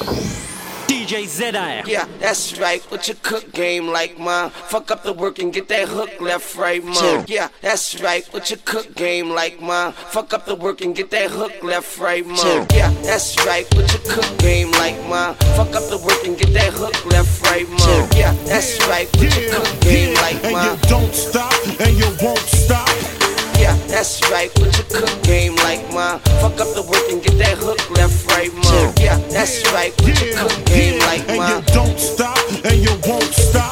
DJ ZR. Yeah, that's right. With your cook game like mine. Fuck up the work and get that hook left, right, mom. Yeah, that's right. With your cook game like mine. Fuck up the work and get that hook left, right, mom. Yeah, that's right. With your cook game like mine. Fuck up the work and get that hook left, right, mom. Yeah, that's right. With your cook game like mine. And you don't stop and you won't stop. Yeah, that's right, with your cook game like mine. Fuck up the work and get that hook left, right, mom. Yeah, that's right, with your cook game like mine. And you don't stop and you won't stop.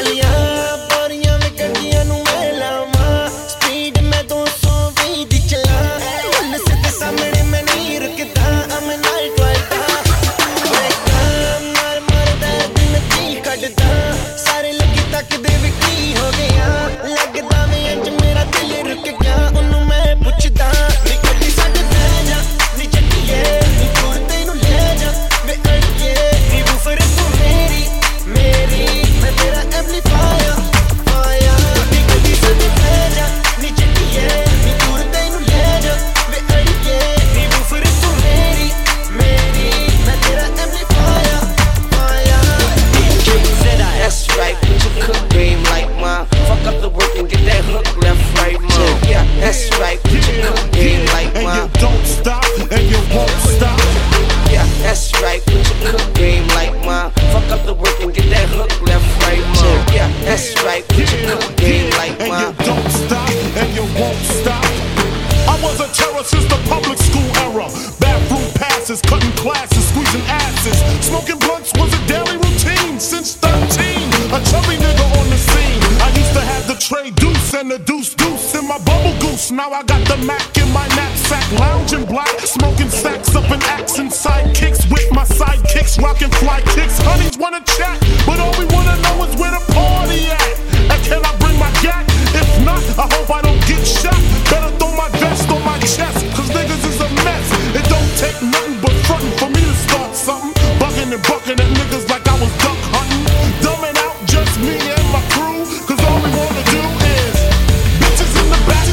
Cutting classes, squeezing asses. Smoking blunts was a daily routine since 13. A chubby nigga on the scene. I used to have the tray deuce and the deuce in my bubble goose. Now I got the Mac in my knapsack, lounging black, smoking sacks up in accent sidekicks with my sidekicks, rocking fly kicks. Honeys wanna chat, but all we wanna know is where the party at. And can I bring my gat? If not, I hope I don't get shot. Better throw my vest on my chest, cause niggas is a mess. It don't take nothing but frontin' for me to start something. Bugging and bucking at niggas like I was duck hunting. Dumbing out just me and my crew, cause all we wanna do is bitches in the back.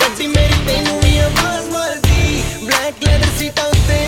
Black leather seat out there,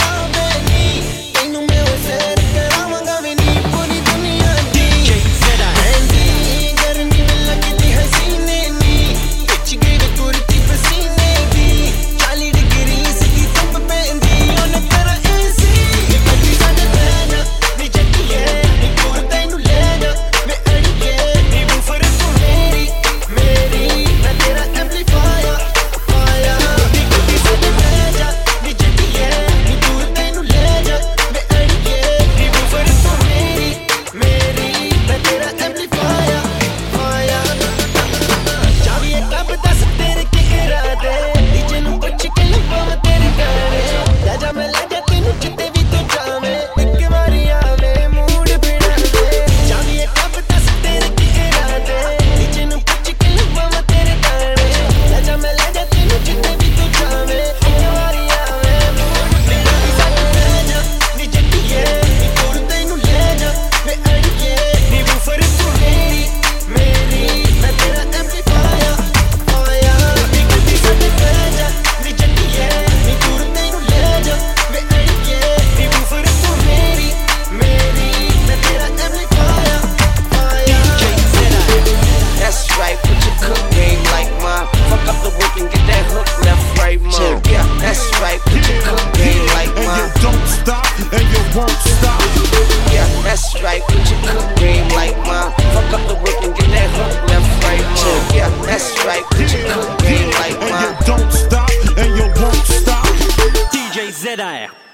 ZR.